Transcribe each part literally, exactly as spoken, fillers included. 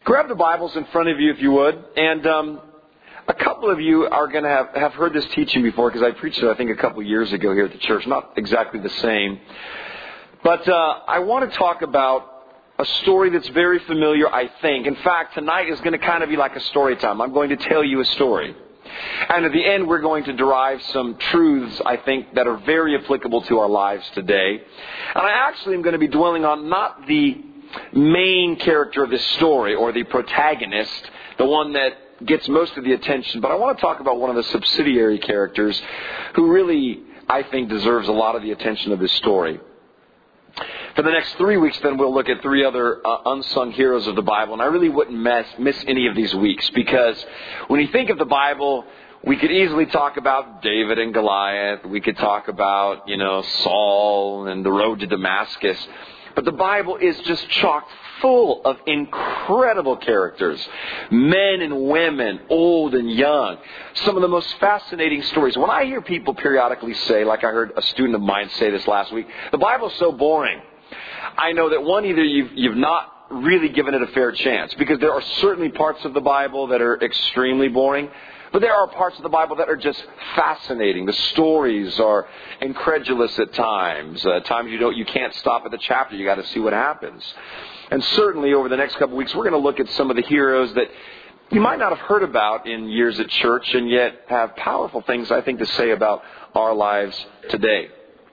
Grab the Bibles in front of you if you would. And um, a couple of you are going to have, have heard this teaching before because I preached it, I think, a couple of years ago here at the church. Not exactly the same. But uh, I want to talk about a story that's very familiar, I think. In fact, tonight is going to kind of be like a story time. I'm going to tell you a story. And at the end, we're going to derive some truths, I think, that are very applicable to our lives today. And I actually am going to be dwelling on not the main character of this story or the protagonist, the one that gets most of the attention, but I want to talk about one of the subsidiary characters who really, I think, deserves a lot of the attention of this story. For the next three weeks, then, we'll look at three other uh, unsung heroes of the Bible. And I really wouldn't miss, miss any of these weeks because when you think of the Bible, we could easily talk about David and Goliath. We could talk about, you know, Saul and the road to Damascus. But the Bible is just chock full of incredible characters. Men and women, old and young. Some of the most fascinating stories. When I hear people periodically say, like I heard a student of mine say this last week, the Bible's so boring. I know that one, either you've, you've not really given it a fair chance, because there are certainly parts of the Bible that are extremely boring, but there are parts of the Bible that are just fascinating. The stories are incredulous at times. At times you don't, you can't stop at the chapter. You got to see what happens. And certainly over the next couple of weeks, we're going to look at some of the heroes that you might not have heard about in years at church, and yet have powerful things, I think, to say about our lives today.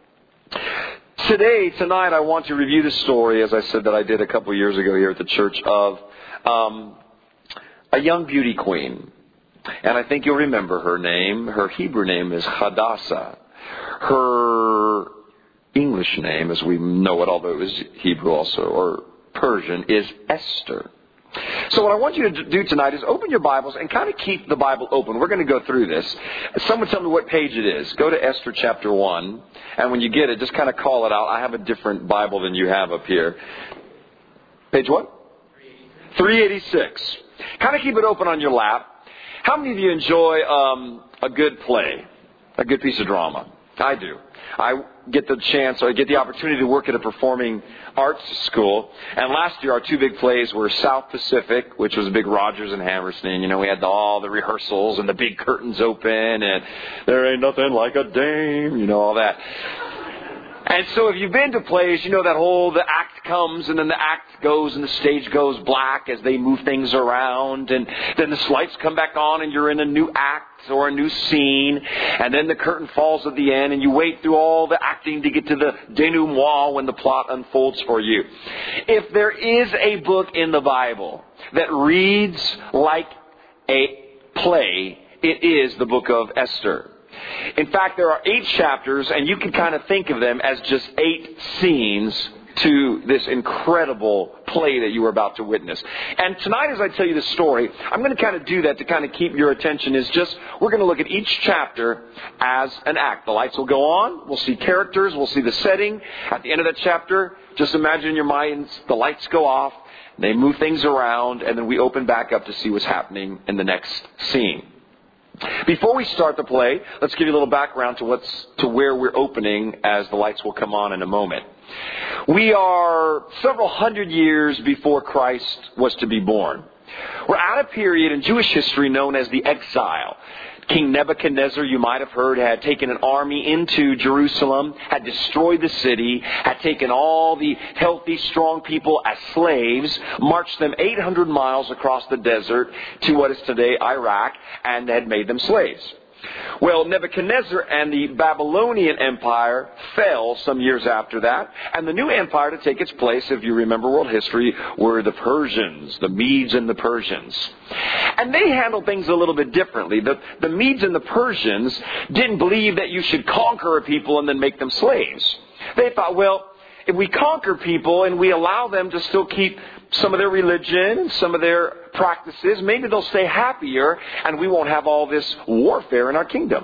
Today, tonight, I want to review the story, as I said, that I did a couple of years ago here at the church, of um, a young beauty queen. And I think you'll remember her name. Her Hebrew name is Hadassah. Her English name, as we know it, although it was Hebrew also, or Persian, is Esther. So what I want you to do tonight is open your Bibles and kind of keep the Bible open. We're going to go through this. Someone tell me what page it is. Go to Esther chapter one. And when you get it, just kind of call it out. I have a different Bible than you have up here. Page what? three eighty-six. Kind of keep it open on your lap. How many of you enjoy um, a good play, a good piece of drama? I do. I get the chance, or I get the opportunity to work at a performing arts school. And last year, our two big plays were South Pacific, which was big Rodgers and Hammerstein. You know, we had the, all the rehearsals and the big curtains open, and there ain't nothing like a dame, you know, all that. And so if you've been to plays, you know that whole, the act comes and then the act goes and the stage goes black as they move things around, and then the lights come back on and you're in a new act or a new scene, and then the curtain falls at the end and you wait through all the acting to get to the denouement when the plot unfolds for you. If there is a book in the Bible that reads like a play, it is the book of Esther. In fact, there are eight chapters, and you can kind of think of them as just eight scenes to this incredible play that you were about to witness. And tonight, as I tell you the story, I'm going to kind of do that to kind of keep your attention. Is just, we're going to look at each chapter as an act. The lights will go on. We'll see characters. We'll see the setting. At the end of that chapter, just imagine in your minds, the lights go off. They move things around, and then we open back up to see what's happening in the next scene. Before we start the play, let's give you a little background to what's to where we're opening, as the lights will come on in a moment. We are several hundred years before Christ was to be born. We're at a period in Jewish history known as the exile. King Nebuchadnezzar, you might have heard, had taken an army into Jerusalem, had destroyed the city, had taken all the healthy, strong people as slaves, marched them eight hundred miles across the desert to what is today Iraq, and had made them slaves. Well, Nebuchadnezzar and the Babylonian Empire fell some years after that, and the new empire to take its place, if you remember world history, were the Persians, the Medes and the Persians. And they handled things a little bit differently. The, the Medes and the Persians didn't believe that you should conquer a people and then make them slaves. They thought, well, if we conquer people and we allow them to still keep some of their religion and some of their practices, maybe they'll stay happier and we won't have all this warfare in our kingdom.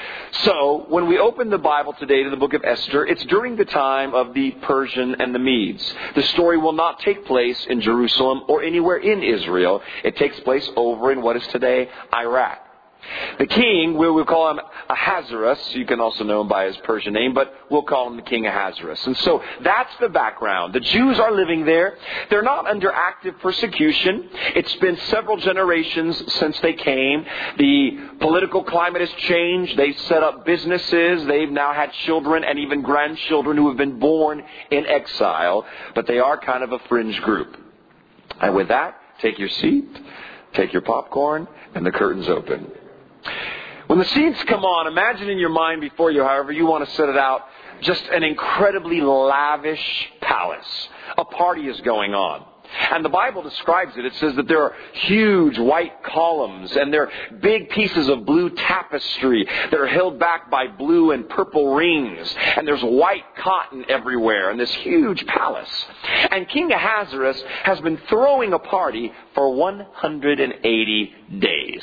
So, when we open the Bible today to the book of Esther, it's during the time of the Persian and the Medes. The story will not take place in Jerusalem or anywhere in Israel. It takes place over in what is today Iraq. The king, we'll, we'll call him Ahasuerus. You can also know him by his Persian name, but we'll call him the king Ahasuerus. And so that's the background. The Jews are living there. They're not under active persecution. It's been several generations since they came. The political climate has changed. They've set up businesses. They've now had children and even grandchildren who have been born in exile. But they are kind of a fringe group. And with that, take your seat, take your popcorn, and the curtain's open. When the scenes come on, imagine in your mind before you, however you want to set it out, just an incredibly lavish palace. A party is going on. And the Bible describes it. It says that there are huge white columns and there are big pieces of blue tapestry that are held back by blue and purple rings. And there's white cotton everywhere in this huge palace. And King Ahasuerus has been throwing a party for one hundred eighty days.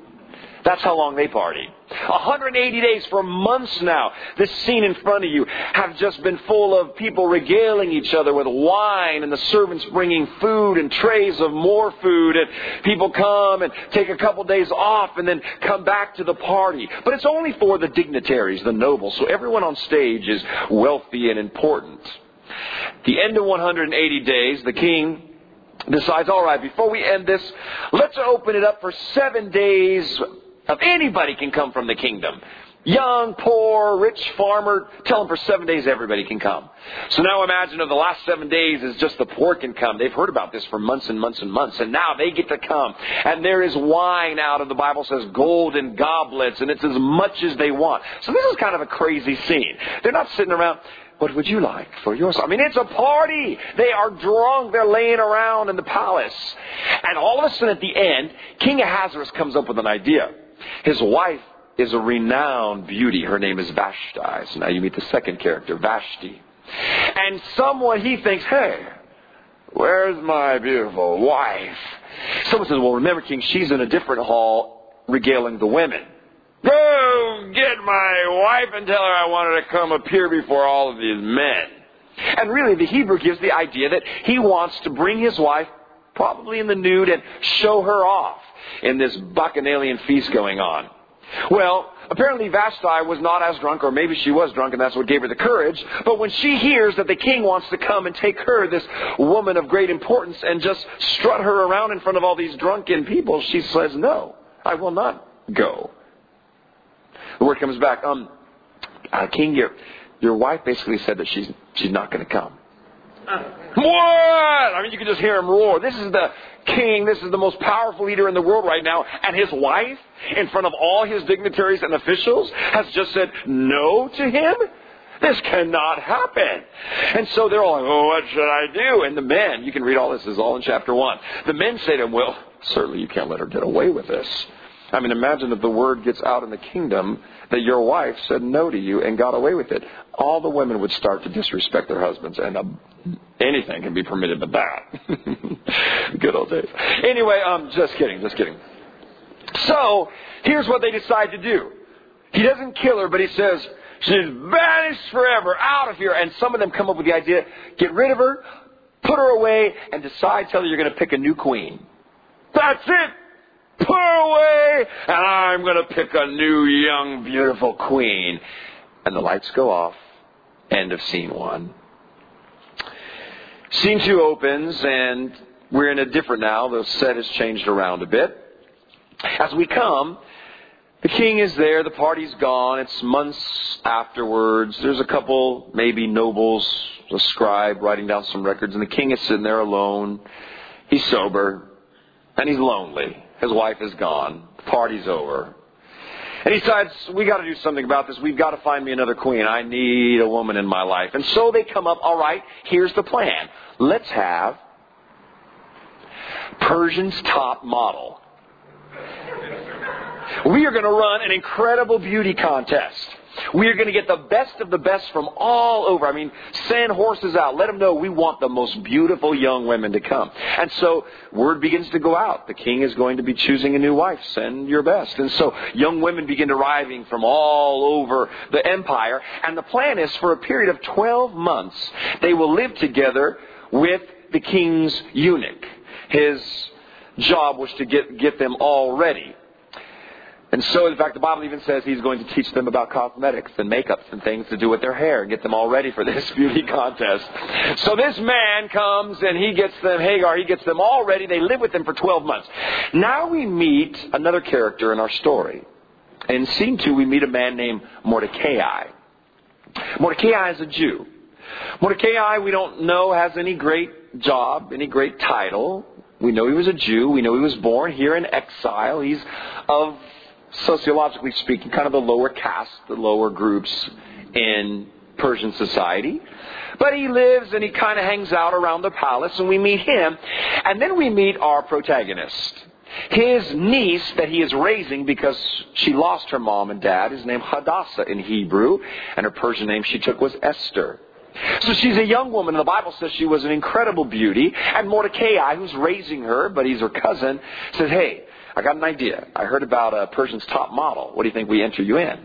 That's how long they party. one hundred eighty days for months now. This scene in front of you have just been full of people regaling each other with wine and the servants bringing food and trays of more food. And people come and take a couple days off and then come back to the party. But it's only for the dignitaries, the nobles. So everyone on stage is wealthy and important. At the end of one hundred eighty days, the king decides, all right, before we end this, let's open it up for seven days of anybody can come from the kingdom. Young, poor, rich farmer, tell them for seven days everybody can come. So now imagine if the last seven days is just the poor can come. They've heard about this for months and months and months, and now they get to come. And there is wine out, and the Bible says golden goblets, and it's as much as they want. So this is kind of a crazy scene. They're not sitting around, what would you like for yours? I mean, it's a party. They are drunk. They're laying around in the palace. And all of a sudden at the end, King Ahasuerus comes up with an idea. His wife is a renowned beauty. Her name is Vashti. So now you meet the second character, Vashti. And someone, he thinks, hey, where's my beautiful wife? Someone says, well, remember, King, she's in a different hall regaling the women. Go get my wife and tell her I want her to come appear before all of these men. And really, the Hebrew gives the idea that he wants to bring his wife, probably in the nude, and show her off in this bacchanalian feast going on. Well, apparently Vashti was not as drunk, or maybe she was drunk and that's what gave her the courage. But when she hears that the king wants to come and take her, this woman of great importance, and just strut her around in front of all these drunken people, she says, no, I will not go. The word comes back, um, uh, King, your, your wife basically said that she's, she's not going to come. What? I mean, you can just hear him roar. This is the king. This is the most powerful leader in the world right now. And his wife, in front of all his dignitaries and officials, has just said no to him? This cannot happen. And so they're all like, oh, what should I do? And the men, you can read all this, this is all in chapter one. The men say to him, well, certainly you can't let her get away with this. I mean, imagine if the word gets out in the kingdom that your wife said no to you and got away with it. All the women would start to disrespect their husbands, and uh, anything can be permitted but that. Good old days. Anyway, um, just kidding, just kidding. So, here's what they decide to do. He doesn't kill her, but he says, she's banished forever, out of here. And some of them come up with the idea, get rid of her, put her away, and decide, tell her you're going to pick a new queen. That's it. Put her away, and I'm going to pick a new, young, beautiful queen. And the lights go off. End of scene one. Scene two opens, and we're in a different now. The set has changed around a bit. As we come, the king is there. The party's gone. It's months afterwards. There's a couple, maybe nobles, a scribe writing down some records, and the king is sitting there alone. He's sober, and he's lonely. His wife is gone. The party's over. And he decides, we got to do something about this. We've got to find me another queen. I need a woman in my life. And so they come up, all right, here's the plan. Let's have Persian's top model. We are going to run an incredible beauty contest. We are going to get the best of the best from all over. I mean, send horses out. Let them know we want the most beautiful young women to come. And so word begins to go out. The king is going to be choosing a new wife. Send your best. And so young women begin arriving from all over the empire. And the plan is for a period of twelve months, they will live together with the king's eunuch. His job was to get, get them all ready. And so, in fact, the Bible even says he's going to teach them about cosmetics and makeups and things to do with their hair and get them all ready for this beauty contest. So this man comes and he gets them, Hagar, he gets them all ready. They live with him for twelve months. Now we meet another character in our story. In scene two, we meet a man named Mordecai. Mordecai is a Jew. Mordecai, we don't know, has any great job, any great title. We know he was a Jew. We know he was born here in exile. He's of, sociologically speaking, kind of the lower caste, the lower groups in Persian society. But he lives and he kind of hangs out around the palace, and we meet him. And then we meet our protagonist. His niece that he is raising because she lost her mom and dad is named Hadassah in Hebrew, and her Persian name she took was Esther. So she's a young woman, and the Bible says she was an incredible beauty. And Mordecai, who's raising her, but he's her cousin, says, hey, I got an idea. I heard about a Persian's top model. What do you think we enter you in?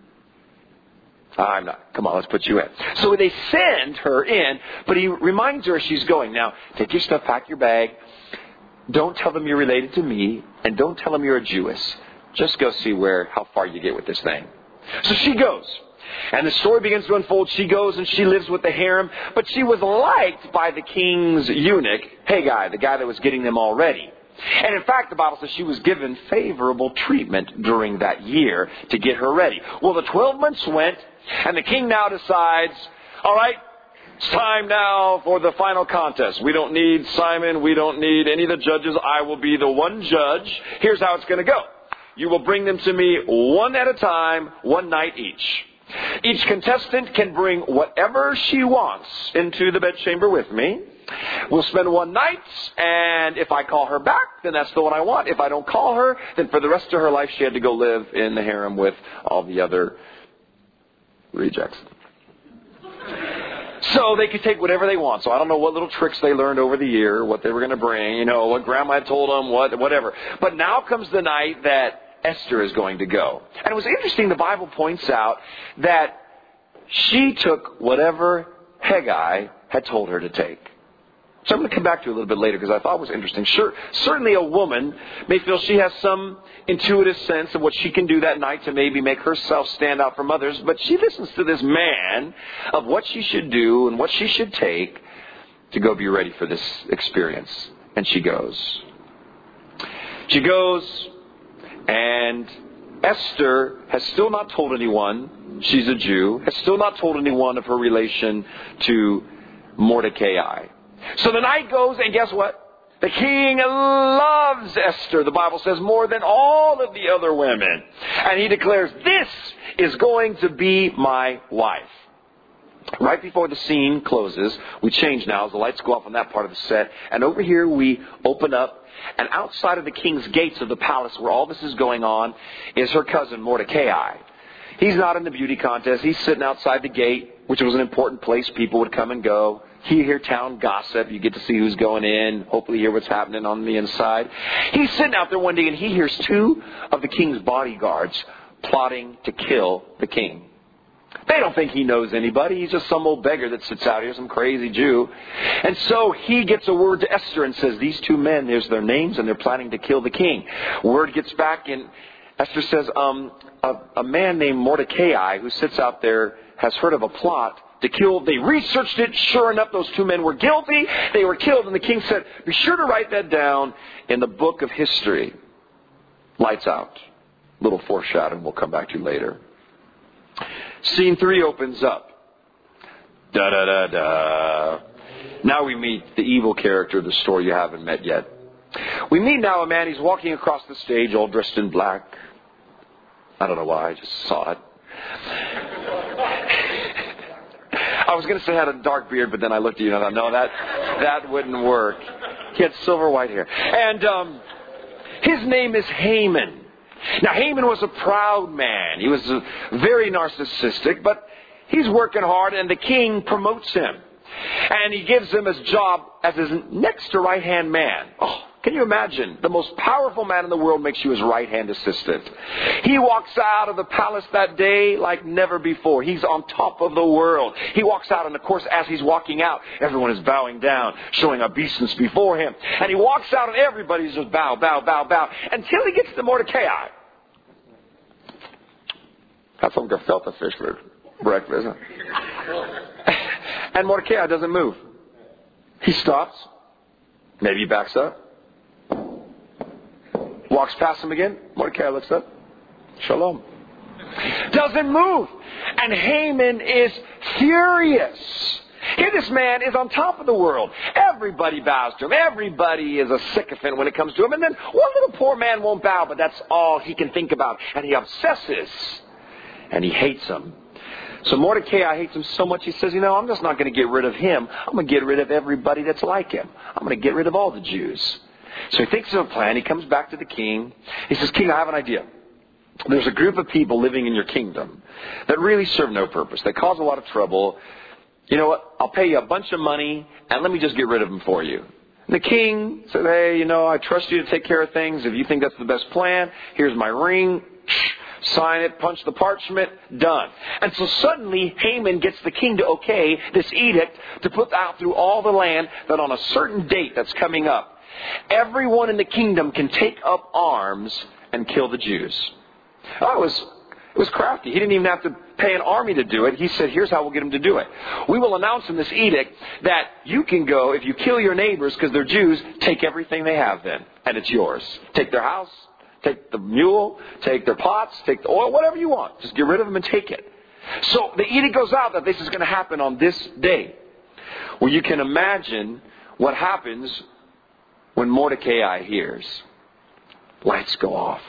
I'm not. Come on, let's put you in. So they send her in, but he reminds her as she's going, now, take your stuff, pack your bag. Don't tell them you're related to me, and don't tell them you're a Jewess. Just go see where, how far you get with this thing. So she goes. And the story begins to unfold. She goes and she lives with the harem. But she was liked by the king's eunuch, Haggai, the guy that was getting them all ready. And in fact, the Bible says she was given favorable treatment during that year to get her ready. Well, the twelve months went, and the king now decides, all right, it's time now for the final contest. We don't need Simon. We don't need any of the judges. I will be the one judge. Here's how it's going to go. You will bring them to me one at a time, one night each. Each contestant can bring whatever she wants into the bedchamber with me. We'll spend one night, and if I call her back, then that's the one I want. If I don't call her, then for the rest of her life she had to go live in the harem with all the other rejects. So they could take whatever they want. So I don't know what little tricks they learned over the year, what they were going to bring, you know, what grandma had told them, what, whatever. But now comes the night that Esther is going to go. And it was interesting, the Bible points out that she took whatever Haggai had told her to take. So I'm going to come back to it a little bit later because I thought it was interesting. Sure, certainly a woman may feel she has some intuitive sense of what she can do that night to maybe make herself stand out from others. But she listens to this man of what she should do and what she should take to go be ready for this experience. And she goes. She goes, and Esther has still not told anyone she's a Jew, has still not told anyone of her relation to Mordecai. So the night goes, and guess what? The king loves Esther, the Bible says, more than all of the other women. And he declares, this is going to be my wife. Right before the scene closes, we change now as the lights go off on that part of the set. And over here we open up, and outside of the king's gates of the palace where all this is going on is her cousin Mordecai. He's not in the beauty contest. He's sitting outside the gate, which was an important place. People would come and go. You hear town gossip. You get to see who's going in. Hopefully hear what's happening on the inside. He's sitting out there one day and he hears two of the king's bodyguards plotting to kill the king. They don't think he knows anybody. He's just some old beggar that sits out here, some crazy Jew. And so he gets a word to Esther and says, these two men, there's their names and they're planning to kill the king. Word gets back and Esther says, um, a, a man named Mordecai who sits out there has heard of a plot to kill. They researched it. Sure enough, those two men were guilty. They were killed. And the king said, be sure to write that down in the book of history. Lights out. Little foreshadowing we'll come back to later. Scene three opens up. Da da da da. Now we meet the evil character of the story you haven't met yet. We meet now a man. He's walking across the stage all dressed in black. I don't know why. I just saw it. I was going to say he had a dark beard, but then I looked at you and I thought, no, that, that wouldn't work. He had silver white hair. And um, his name is Haman. Now, Haman was a proud man. He was uh, very narcissistic, but he's working hard, and the king promotes him. And he gives him his job as his next to right-hand man. Oh, can you imagine? The most powerful man in the world makes you his right-hand assistant. He walks out of the palace that day like never before. He's on top of the world. He walks out, and of course, as he's walking out, everyone is bowing down, showing obeisance before him. And he walks out, and everybody's just bow, bow, bow, bow, until he gets to Mordecai. Have some gefilte fish for breakfast. And Mordecai doesn't move. He stops. Maybe he backs up. Walks past him again. Mordecai looks up. Shalom. Doesn't move. And Haman is furious. Here this man is on top of the world. Everybody bows to him. Everybody is a sycophant when it comes to him. And then one little poor man won't bow, but that's all he can think about. And he obsesses. And he hates him. So Mordecai hates him so much, he says, you know, I'm just not going to get rid of him. I'm going to get rid of everybody that's like him. I'm going to get rid of all the Jews. So he thinks of a plan. He comes back to the king. He says, King, I have an idea. There's a group of people living in your kingdom that really serve no purpose. They cause a lot of trouble. You know what? I'll pay you a bunch of money, and let me just get rid of them for you. And the king said, hey, you know, I trust you to take care of things. If you think that's the best plan, here's my ring. Sign it, punch the parchment, done. And so suddenly Haman gets the king to okay this edict to put out through all the land that on a certain date that's coming up, everyone in the kingdom can take up arms and kill the Jews. Oh, it was, it was crafty. He didn't even have to pay an army to do it. He said, here's how we'll get them to do it. We will announce in this edict that you can go, if you kill your neighbors because they're Jews, take everything they have then, and it's yours. Take their house. Take the mule, take their pots, take the oil, whatever you want. Just get rid of them and take it. So the edict goes out that this is going to happen on this day. Well, you can imagine what happens when Mordecai hears. Lights go off.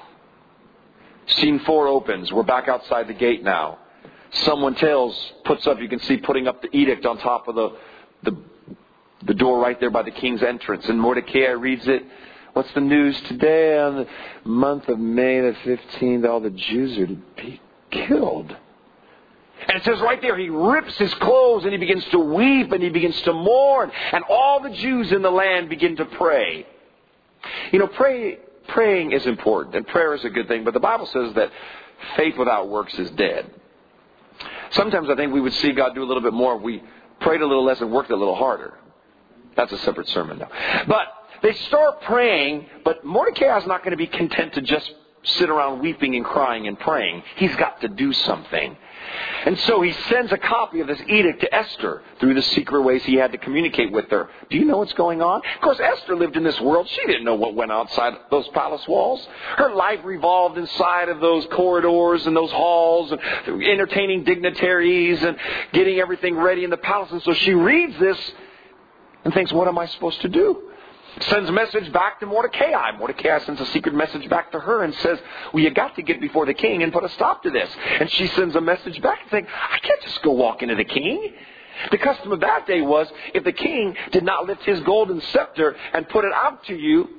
Scene four opens. We're back outside the gate now. Someone tells, puts up, you can see putting up the edict on top of the, the, the door right there by the king's entrance. And Mordecai reads it. What's the news today? On the month of May the fifteenth, all the Jews are to be killed. And it says right there, he rips his clothes and he begins to weep and he begins to mourn. And all the Jews in the land begin to pray. You know, pray, praying is important and prayer is a good thing. But the Bible says that faith without works is dead. Sometimes I think we would see God do a little bit more if we prayed a little less and worked a little harder. That's a separate sermon though. But they start praying, but Mordecai is not going to be content to just sit around weeping and crying and praying. He's got to do something. And so he sends a copy of this edict to Esther through the secret ways he had to communicate with her. Do you know what's going on? Of course, Esther lived in this world. She didn't know what went outside those palace walls. Her life revolved inside of those corridors and those halls and entertaining dignitaries and getting everything ready in the palace. And so she reads this and thinks, what am I supposed to do? Sends a message back to Mordecai. Mordecai sends a secret message back to her and says, well, you got to get before the king and put a stop to this. And she sends a message back saying, I can't just go walk into the king. The custom of that day was, if the king did not lift his golden scepter and put it out to you,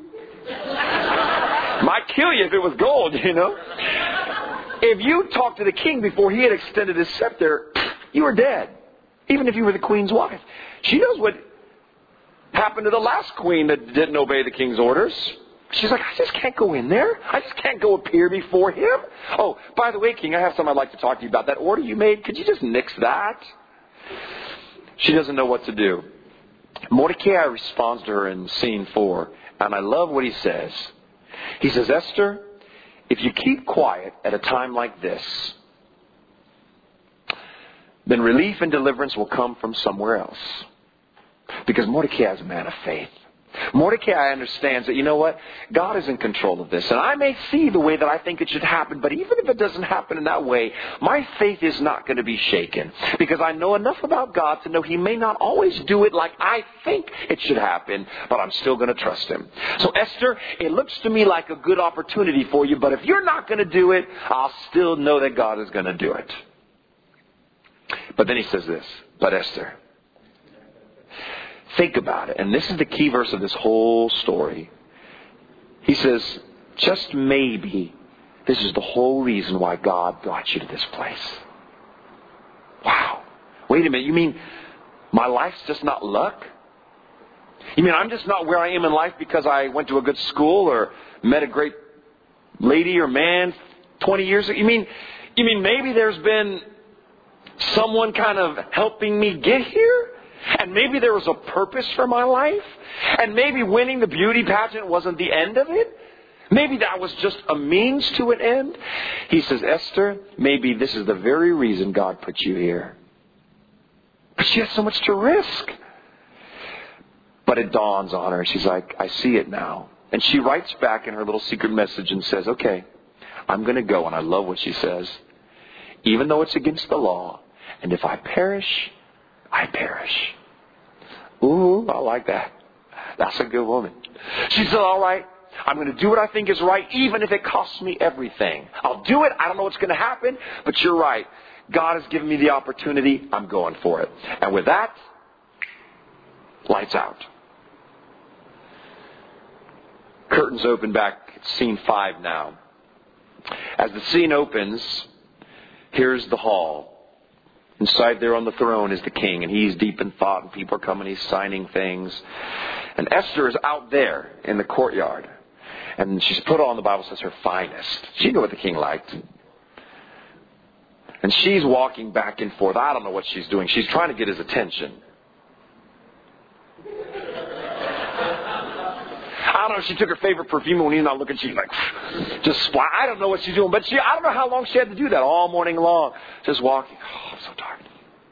might kill you if it was gold, you know. If you talked to the king before he had extended his scepter, you were dead. Even if you were the queen's wife. She knows what happened to the last queen that didn't obey the king's orders. She's like, I just can't go in there. I just can't go appear before him. Oh, by the way, king, I have something I'd like to talk to you about. That order you made, could you just nix that? She doesn't know what to do. Mordecai responds to her in scene four, and I love what he says. He says, Esther, if you keep quiet at a time like this, then relief and deliverance will come from somewhere else. Because Mordecai is a man of faith. Mordecai understands that, you know what? God is in control of this. And I may see the way that I think it should happen, but even if it doesn't happen in that way, my faith is not going to be shaken. Because I know enough about God to know He may not always do it like I think it should happen, but I'm still going to trust Him. So Esther, it looks to me like a good opportunity for you, but if you're not going to do it, I'll still know that God is going to do it. But then he says this, but Esther, think about it. And this is the key verse of this whole story. He says, just maybe this is the whole reason why God brought you to this place. Wow. Wait a minute. You mean my life's just not luck? You mean I'm just not where I am in life because I went to a good school or met a great lady or man twenty years ago? You mean, you mean maybe there's been someone kind of helping me get here? And maybe there was a purpose for my life? And maybe winning the beauty pageant wasn't the end of it? Maybe that was just a means to an end. He says, Esther, maybe this is the very reason God put you here. But she has so much to risk. But it dawns on her. She's like, I see it now. And she writes back in her little secret message and says, okay, I'm going to go. And I love what she says. Even though it's against the law. And if I perish, I perish. Ooh, I like that. That's a good woman. She said, all right, I'm going to do what I think is right, even if it costs me everything. I'll do it. I don't know what's going to happen, but you're right. God has given me the opportunity. I'm going for it. And with that, lights out. Curtains open back. It's scene five now. As the scene opens, here's the hall. Inside there on the throne is the king, and he's deep in thought, and people are coming, he's signing things. And Esther is out there in the courtyard. And she's put on, the Bible says, her finest. She knew what the king liked. And she's walking back and forth. I don't know what she's doing. She's trying to get his attention. I don't know if she took her favorite perfume when he's not looking. She's like, just splat. I don't know what she's doing. But she, I don't know how long she had to do that. All morning long. Just walking. Oh, I'm so tired.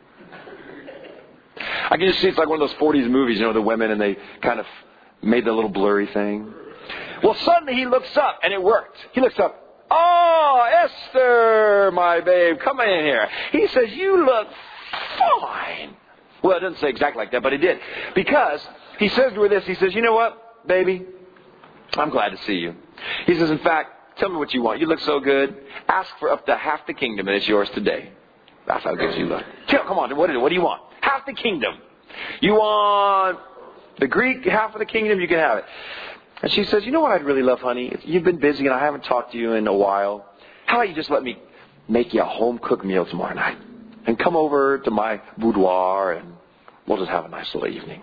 I can just see it's like one of those forties movies, you know, the women, and they kind of made the little blurry thing. Well, suddenly he looks up, and it worked. He looks up. Oh, Esther, my babe, come in here. He says, you look fine. Well, it doesn't say exactly like that, but it did. Because he says to her this, he says, you know what, baby? I'm glad to see you. He says, in fact, tell me what you want. You look so good. Ask for up to half the kingdom, and it's yours today. That's how good you look. Come on, what, what do you want? Half the kingdom. You want the Greek half of the kingdom? You can have it. And she says, you know what I'd really love, honey? You've been busy and I haven't talked to you in a while. How about you just let me make you a home-cooked meal tomorrow night? And come over to my boudoir and we'll just have a nice little evening.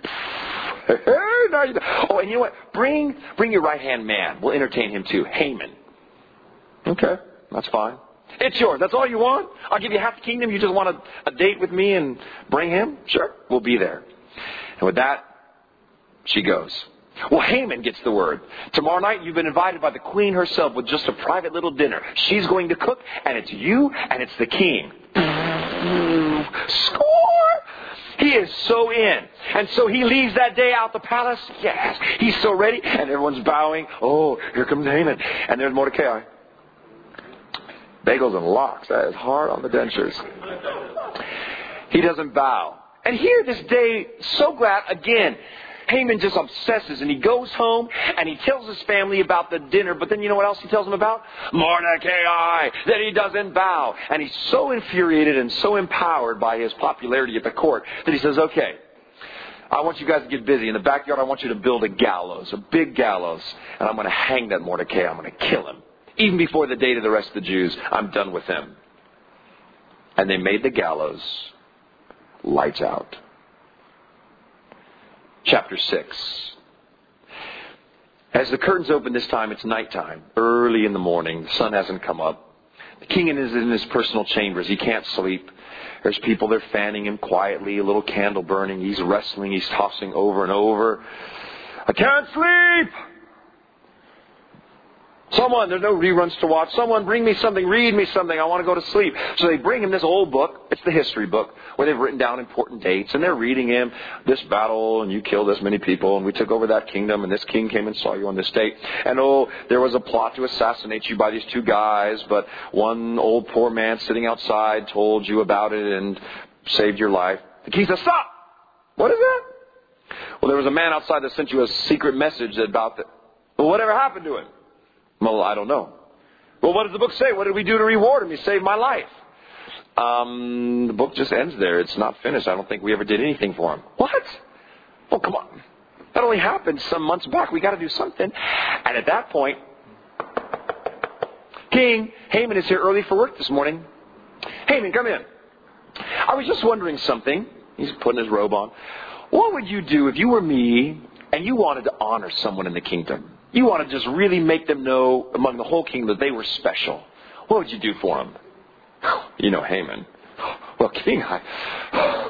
Oh, and you know what? Bring bring your right-hand man. We'll entertain him too. Haman. Okay, that's fine. It's yours. That's all you want? I'll give you half the kingdom. You just want a, a date with me and bring him? Sure, we'll be there. And with that, she goes. Well, Haman gets the word. Tomorrow night you've been invited by the queen herself with just a private little dinner. She's going to cook, and it's you, and it's the king. Score! He is so in. And so he leaves that day out the palace. Yes, he's so ready. And everyone's bowing. Oh, here comes Haman. And there's Mordecai. Bagels and lox. That is hard on the dentures. He doesn't bow. And here this day, so glad, again, Haman just obsesses, and he goes home and he tells his family about the dinner. But then you know what else he tells them about? Mordecai, that he doesn't bow. And he's so infuriated and so empowered by his popularity at the court that he says, okay, I want you guys to get busy. In the backyard, I want you to build a gallows, a big gallows. And I'm going to hang that Mordecai. I'm going to kill him. Even before the date of the rest of the Jews, I'm done with him. And they made the gallows. Lights out. Chapter six. As the curtains open this time, it's nighttime. Early in the morning. The sun hasn't come up. The king is in his personal chambers. He can't sleep. There's people there fanning him quietly. A little candle burning. He's wrestling. He's tossing over and over. I can't sleep! Someone, there's no reruns to watch. Someone bring me something, read me something. I want to go to sleep. So they bring him this old book. It's the history book where they've written down important dates. And they're reading him this battle and you killed this many people and we took over that kingdom and this king came and saw you on this date. And oh, there was a plot to assassinate you by these two guys. But one old poor man sitting outside told you about it and saved your life. The king says, stop! What is that? Well, there was a man outside that sent you a secret message about that. Well, whatever happened to him? Well, I don't know. Well, what does the book say? What did we do to reward him? He saved my life. Um, the book just ends there. It's not finished. I don't think we ever did anything for him. What? Oh, come on. That only happened some months back. We got to do something. And at that point, King Haman is here early for work this morning. Haman, come in. I was just wondering something. He's putting his robe on. What would you do if you were me and you wanted to honor someone in the kingdom? You want to just really make them know among the whole kingdom that they were special. What would you do for them? You know, Haman. Well, King, I...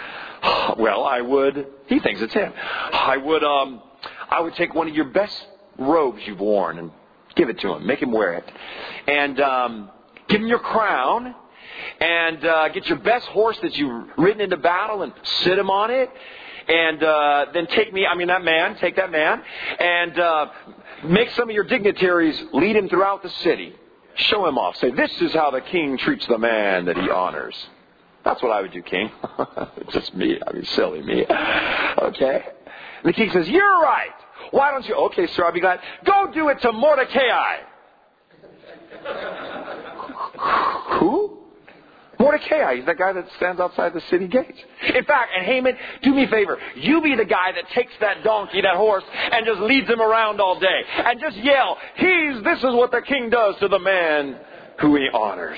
Well, I would... He thinks it's him. I would, um... I would take one of your best robes you've worn and give it to him. Make him wear it. And um, give him your crown. And uh, get your best horse that you've ridden into battle and sit him on it. And uh, then take me, I mean that man, take that man. And uh, make some of your dignitaries lead him throughout the city. Show him off. Say, this is how the king treats the man that he honors. That's what I would do, king. Just me. I mean, silly me. Okay. And the king says, you're right. Why don't you? Okay, sir, I'll be glad. Go do it to Mordecai. Who? Mordecai. He's that guy that stands outside the city gates. In fact, and Haman, do me a favor. You be the guy that takes that donkey, that horse, and just leads him around all day. And just yell, he's, this is what the king does to the man who he honors.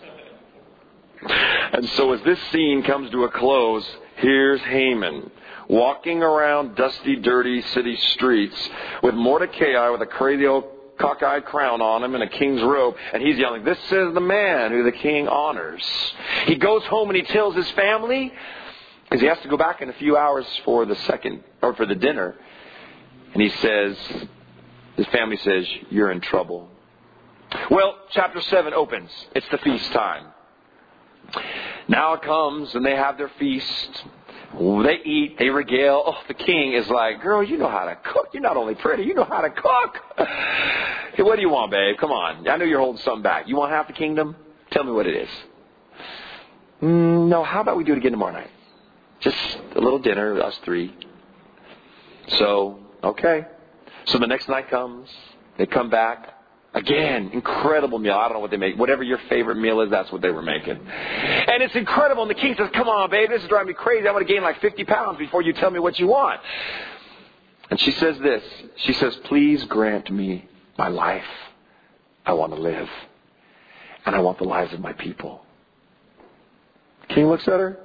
And so as this scene comes to a close, here's Haman walking around dusty, dirty city streets with Mordecai with a crazy old cockeyed crown on him and a king's robe, and he's yelling, this is the man who the king honors. He goes home and he tells his family, because he has to go back in a few hours for the second, or for the dinner, and he says, his family says, you're in trouble. Well, chapter seven opens. It's the feast time. Now it comes, and they have their feast. They eat, they regale. Oh, the king is like, girl, you know how to cook. You're not only pretty, you know how to cook. Hey, what do you want, babe? Come on. I know you're holding something back. You want half the kingdom? Tell me what it is. Mm, no, how about we do it again tomorrow night? Just a little dinner, us three. So, okay. So the next night comes. They come back. Again, incredible meal. I don't know what they make. Whatever your favorite meal is, that's what they were making. And it's incredible. And the king says, come on, babe, this is driving me crazy. I want to gain like fifty pounds before you tell me what you want. And she says this. She says, please grant me my life. I want to live. And I want the lives of my people. The king looks at her.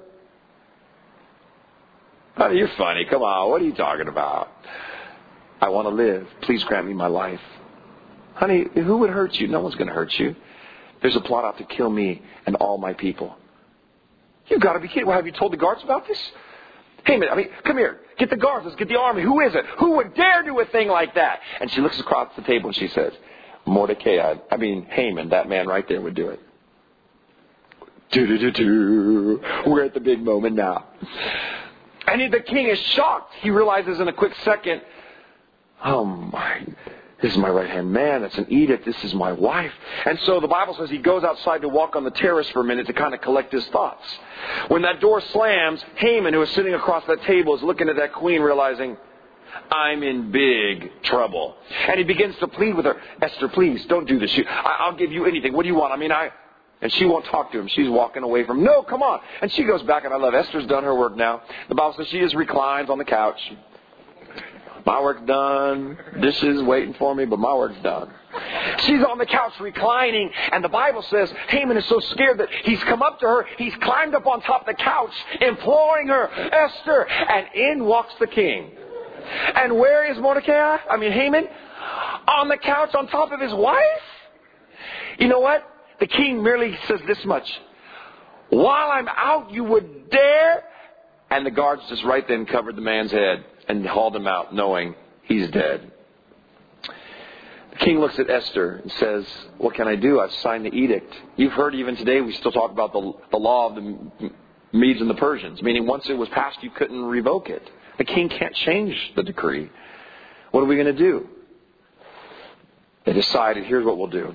Honey, you're funny. Come on. What are you talking about? I want to live. Please grant me my life. Honey, who would hurt you? No one's going to hurt you. There's a plot out to kill me and all my people. You've got to be kidding. Well, have you told the guards about this? Hey, man, I mean, come here. Get the guards. Let's get the army. Who is it? Who would dare do a thing like that? And she looks across the table and she says, Mordecai, I mean, Haman, that man right there would do it. Do-do-do-do. We're at the big moment now. And the king is shocked. He realizes in a quick second, oh my, this is my right-hand man. That's an edict. This is my wife. And so the Bible says he goes outside to walk on the terrace for a minute to kind of collect his thoughts. When that door slams, Haman, who is sitting across that table, is looking at that queen realizing, I'm in big trouble. And he begins to plead with her, Esther, please, don't do this. I'll give you anything. What do you want? I mean, I... And she won't talk to him. She's walking away from him. No, come on. And she goes back, and I love Esther's done her work now. The Bible says she just reclines on the couch. My work's done. Dishes waiting for me, but my work's done. She's on the couch reclining, and the Bible says Haman is so scared that he's come up to her. He's climbed up on top of the couch, imploring her, Esther, and in walks the king. And where is Mordecai? I mean, Haman? On the couch on top of his wife? You know what? The king merely says this much. While I'm out, you would dare? And the guards just right then covered the man's head and hauled him out, knowing he's dead. The king looks at Esther and says, what can I do? I've signed the edict. You've heard even today we still talk about the, the law of the Medes and the Persians, meaning once it was passed, you couldn't revoke it. The king can't change the decree. What are we going to do? They decided, here's what we'll do.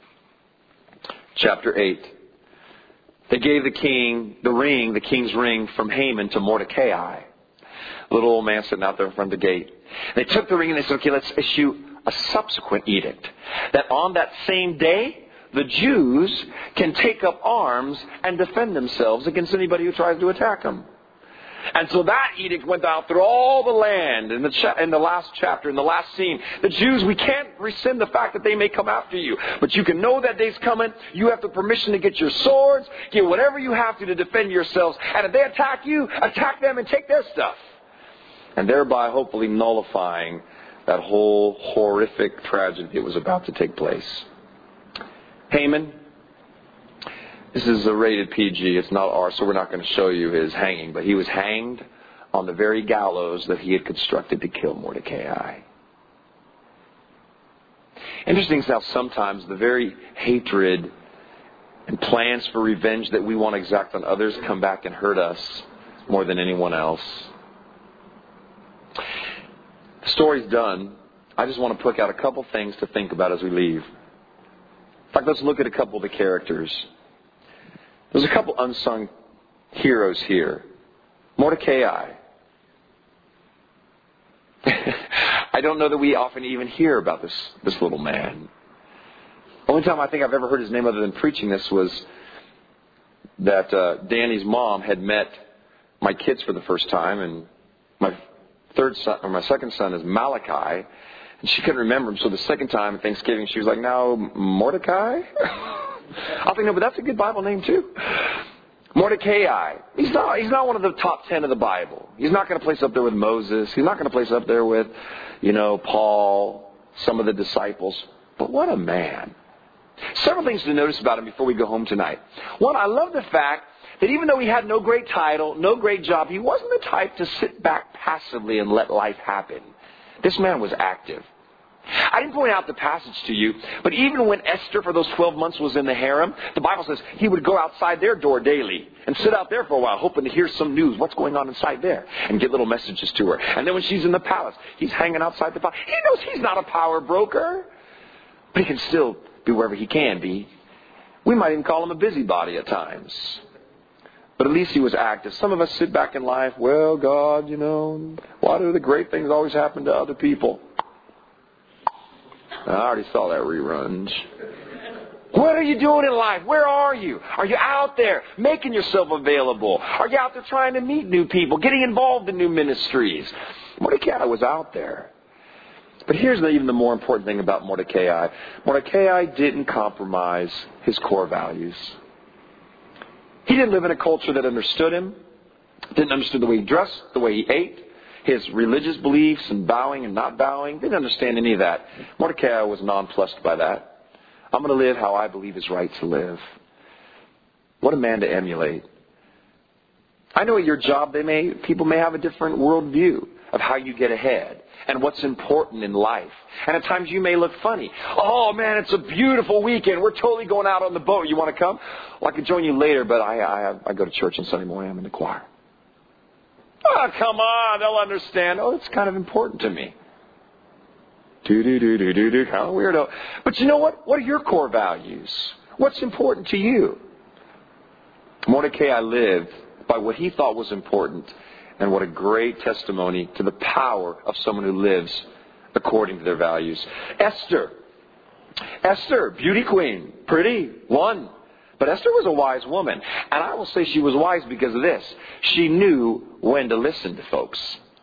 Chapter eight. They gave the king the ring, the king's ring, from Haman to Mordecai. A little old man sitting out there in front of the gate. They took the ring and they said, okay, let's issue a subsequent edict. That on that same day, the Jews can take up arms and defend themselves against anybody who tries to attack them. And so that edict went out through all the land in the, cha- in the last chapter, in the last scene. The Jews, we can't rescind the fact that they may come after you. But you can know that day's coming. You have the permission to get your swords, get whatever you have to to defend yourselves. And if they attack you, attack them and take their stuff. And thereby hopefully nullifying that whole horrific tragedy that was about to take place. Haman. This is a rated P G. It's not R, so we're not going to show you his hanging. But he was hanged on the very gallows that he had constructed to kill Mordecai. Interesting is how sometimes the very hatred and plans for revenge that we want to exact on others come back and hurt us more than anyone else. The story's done. I just want to pick out a couple things to think about as we leave. In fact, let's look at a couple of the characters. There's a couple unsung heroes here. Mordecai. I don't know that we often even hear about this, this little man. The only time I think I've ever heard his name other than preaching this was that uh, Danny's mom had met my kids for the first time, and my third son, or my second son is Malachi, and she couldn't remember him. So the second time at Thanksgiving, she was like, "Now Mordecai." I think no, but that's a good Bible name too. Mordecai. He's not. He's not one of the top ten of the Bible. He's not going to place up there with Moses. He's not going to place up there with, you know, Paul, some of the disciples. But what a man! Several things to notice about him before we go home tonight. One, I love the fact that even though he had no great title, no great job, he wasn't the type to sit back passively and let life happen. This man was active. I didn't point out the passage to you, but even when Esther for those twelve months was in the harem, the Bible says he would go outside their door daily and sit out there for a while, hoping to hear some news, what's going on inside there, and get little messages to her. And then when she's in the palace, he's hanging outside the palace. He knows he's not a power broker, but he can still be wherever he can be. We might even call him a busybody at times. But at least he was active. Some of us sit back in life, well, God, you know, why do the great things always happen to other people? I already saw that rerun. What are you doing in life? Where are you? Are you out there making yourself available? Are you out there trying to meet new people, getting involved in new ministries? Mordecai was out there. But here's the, even the more important thing about Mordecai. Mordecai didn't compromise his core values. He didn't live in a culture that understood him, didn't understand the way he dressed, the way he ate, his religious beliefs and bowing and not bowing. Didn't understand any of that. Mordecai was nonplussed by that. I'm going to live how I believe is right to live. What a man to emulate. I know at your job they may people may have a different worldview of how you get ahead and what's important in life. And at times you may look funny. Oh man, it's a beautiful weekend. We're totally going out on the boat. You want to come? Well, I could join you later, but I, I, I go to church on Sunday morning. I'm in the choir. Oh, come on. They'll understand. Oh, it's kind of important to me. Do-do-do-do-do-do. How weirdo. But you know what? What are your core values? What's important to you? Mordecai lived by what he thought was important. And what a great testimony to the power of someone who lives according to their values. Esther. Esther, beauty queen. Pretty. One. But Esther was a wise woman. And I will say she was wise because of this. She knew when to listen to folks.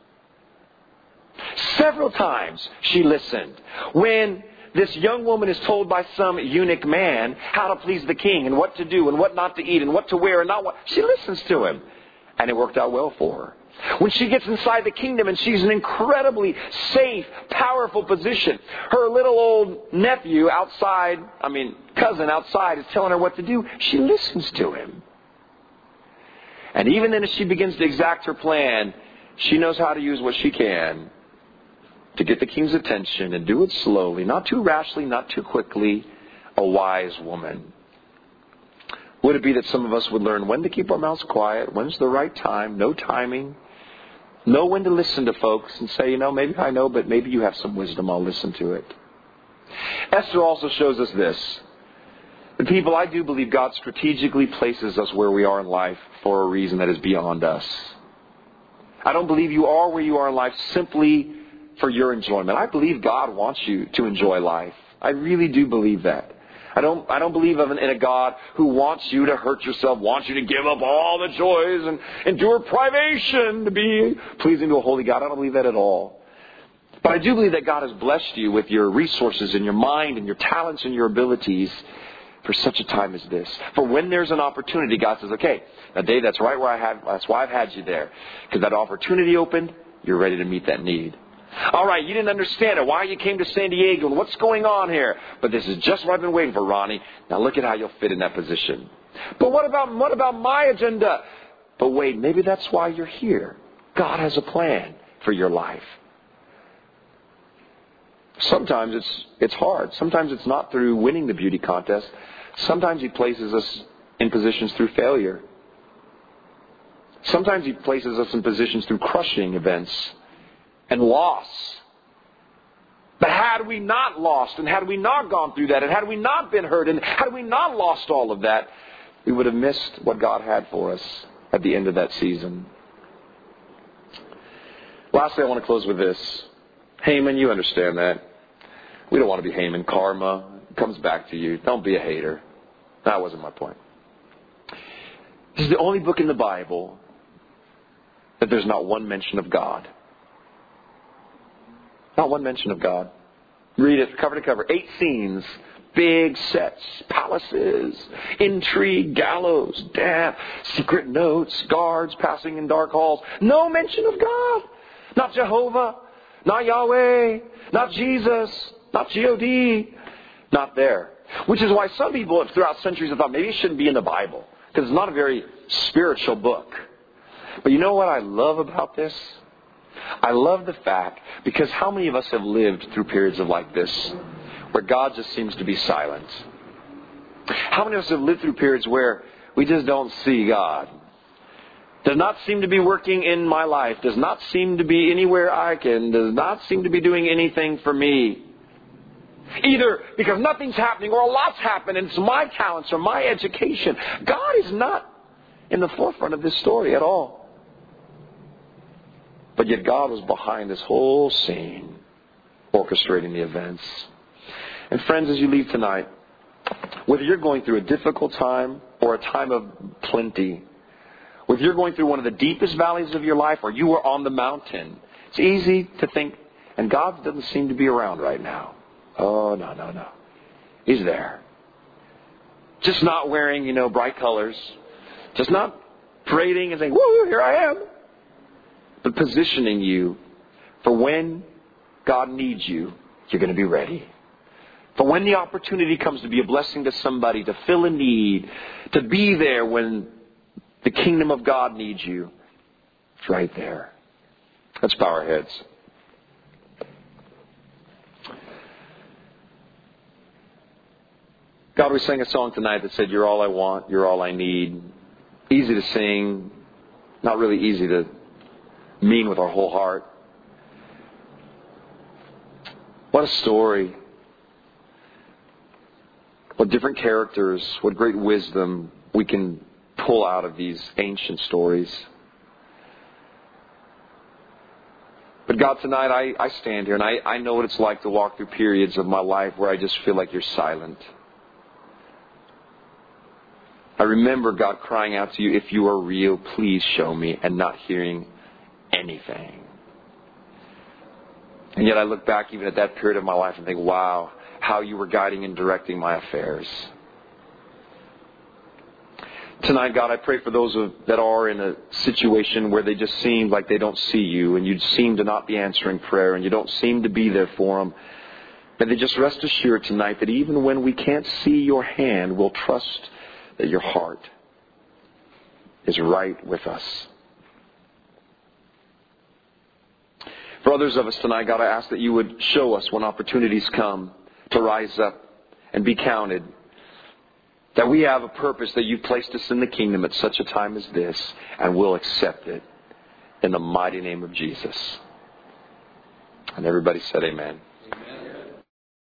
Several times she listened. When this young woman is told by some eunuch man how to please the king and what to do and what not to eat and what to wear and not what, she listens to him. And it worked out well for her. When she gets inside the kingdom and she's in an incredibly safe, powerful position, her little old nephew outside, I mean, cousin outside is telling her what to do, she listens to him. And even then as she begins to exact her plan, she knows how to use what she can to get the king's attention and do it slowly, not too rashly, not too quickly, a wise woman. Would it be that some of us would learn when to keep our mouths quiet, when's the right time, no timing, know when to listen to folks and say, you know, maybe I know, but maybe you have some wisdom, I'll listen to it. Esther also shows us this. The people, I do believe God strategically places us where we are in life for a reason that is beyond us. I don't believe you are where you are in life simply for your enjoyment. I believe God wants you to enjoy life. I really do believe that. I don't I don't believe in a God who wants you to hurt yourself, wants you to give up all the joys and endure privation to be pleasing to a holy God. I don't believe that at all. But I do believe that God has blessed you with your resources and your mind and your talents and your abilities for such a time as this. For when there's an opportunity, God says, okay, now Dave, that's right where I have, that's why I've had you there. Because that opportunity opened, you're ready to meet that need. All right, you didn't understand it, why you came to San Diego and what's going on here. But this is just what I've been waiting for, Ronnie. Now look at how you'll fit in that position. But what about what about my agenda? But wait, maybe that's why you're here. God has a plan for your life. Sometimes it's it's hard. Sometimes it's not through winning the beauty contest. Sometimes He places us in positions through failure. Sometimes He places us in positions through crushing events and loss. But had we not lost, and had we not gone through that, and had we not been hurt, and had we not lost all of that, we would have missed what God had for us at the end of that season. Lastly, I want to close with this. Haman, you understand that. We don't want to be Haman. Karma comes back to you. Don't be a hater. That wasn't my point. This is the only book in the Bible that there's not one mention of God. Not one mention of God. Read it cover to cover. Eight scenes. Big sets. Palaces. Intrigue. Gallows. Death. Secret notes. Guards passing in dark halls. No mention of God. Not Jehovah. Not Yahweh. Not Jesus. Not G O D. Not there. Which is why some people throughout centuries have thought maybe it shouldn't be in the Bible. Because it's not a very spiritual book. But you know what I love about this? I love the fact, because how many of us have lived through periods of like this, where God just seems to be silent? How many of us have lived through periods where we just don't see God? Does not seem to be working in my life. Does not seem to be anywhere I can. Does not seem to be doing anything for me. Either because nothing's happening or a lot's happened and it's my talents or my education. God is not in the forefront of this story at all. But yet God was behind this whole scene, orchestrating the events. And friends, as you leave tonight, whether you're going through a difficult time or a time of plenty, whether you're going through one of the deepest valleys of your life or you are on the mountain, it's easy to think, and God doesn't seem to be around right now. Oh, no, no, no. He's there. Just not wearing, you know, bright colors. Just not parading and saying, woo, here I am. But positioning you for when God needs you, you're going to be ready. For when the opportunity comes to be a blessing to somebody, to fill a need, to be there when the kingdom of God needs you, it's right there. Let's bow our heads. God, we sang a song tonight that said, you're all I want, you're all I need. Easy to sing, not really easy to mean with our whole heart. What a story. What different characters, what great wisdom we can pull out of these ancient stories. But God, tonight I, I stand here and I, I know what it's like to walk through periods of my life where I just feel like you're silent. I remember God crying out to you, if you are real, please show me, and not hearing anything. And yet I look back even at that period of my life and think, wow, how you were guiding and directing my affairs. Tonight, God, I pray for those of, that are in a situation where they just seem like they don't see you, and you seem to not be answering prayer, and you don't seem to be there for them. May they just rest assured tonight that even when we can't see your hand, we'll trust that your heart is right with us. For others of us tonight, God, I ask that you would show us when opportunities come to rise up and be counted. That we have a purpose, that you've placed us in the kingdom at such a time as this, and we'll accept it in the mighty name of Jesus. And everybody said amen.